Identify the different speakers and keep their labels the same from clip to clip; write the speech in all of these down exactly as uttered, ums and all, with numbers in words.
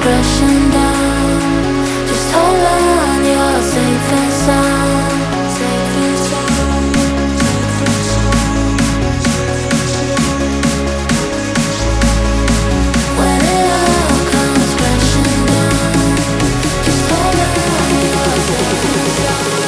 Speaker 1: crashing down. Just hold on, you're safe and sound. Safe and sound. When it all comes crashing down, just hold on, you're safe and sound.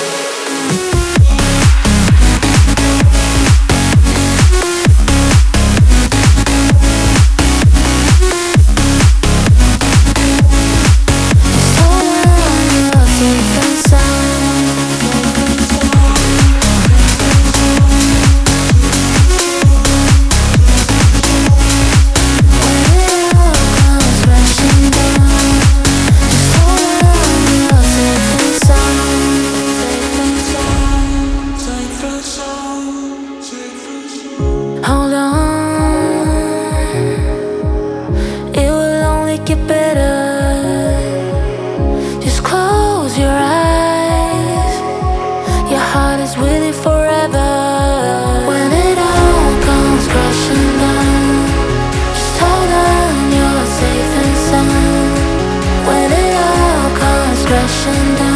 Speaker 1: Hold on, it will only get better. Just close your eyes, your heart is with it forever. When it all comes crashing down, just hold on, you're safe and sound. When it all comes crashing down.